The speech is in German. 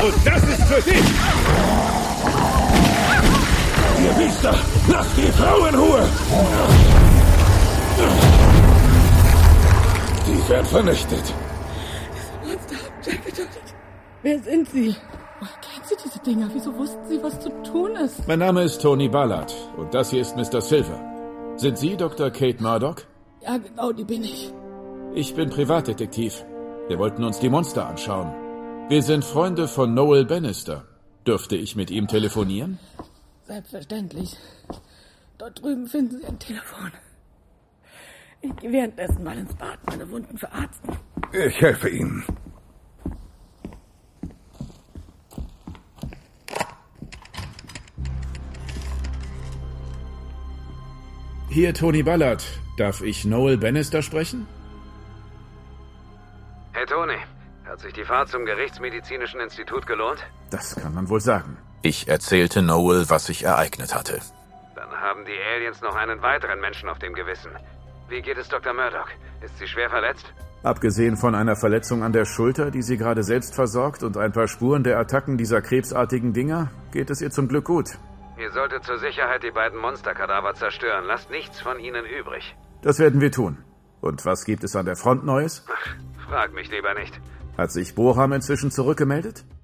Und das ist für dich! Ihr Biester, lasst die Frau in Ruhe! Sie wird vernichtet. Monster haben Jack getötet. Wer sind Sie? Woher kennen Sie diese Dinger? Wieso wussten Sie, was zu tun ist? Mein Name ist Tony Ballard und das hier ist Mr. Silver. Sind Sie Dr. Kate Murdoch? Ja, genau, die bin ich. Ich bin Privatdetektiv. Wir wollten uns die Monster anschauen. Wir sind Freunde von Noel Bannister. Dürfte ich mit ihm telefonieren? Selbstverständlich. Dort drüben finden Sie ein Telefon. Ich gehe währenddessen mal ins Bad meine Wunden verarzten. Ich helfe Ihnen. Hier Tony Ballard. Darf ich Noel Bannister sprechen? Hey Tony, hat sich die Fahrt zum Gerichtsmedizinischen Institut gelohnt? Das kann man wohl sagen. Ich erzählte Noel, was sich ereignet hatte. Dann haben die Aliens noch einen weiteren Menschen auf dem Gewissen. Wie geht es Dr. Murdoch? Ist sie schwer verletzt? Abgesehen von einer Verletzung an der Schulter, die sie gerade selbst versorgt, und ein paar Spuren der Attacken dieser krebsartigen Dinger, geht es ihr zum Glück gut. Ihr solltet zur Sicherheit die beiden Monsterkadaver zerstören. Lasst nichts von ihnen übrig. Das werden wir tun. Und was gibt es an der Front Neues? Ach, frag mich lieber nicht. Hat sich Bohram inzwischen zurückgemeldet?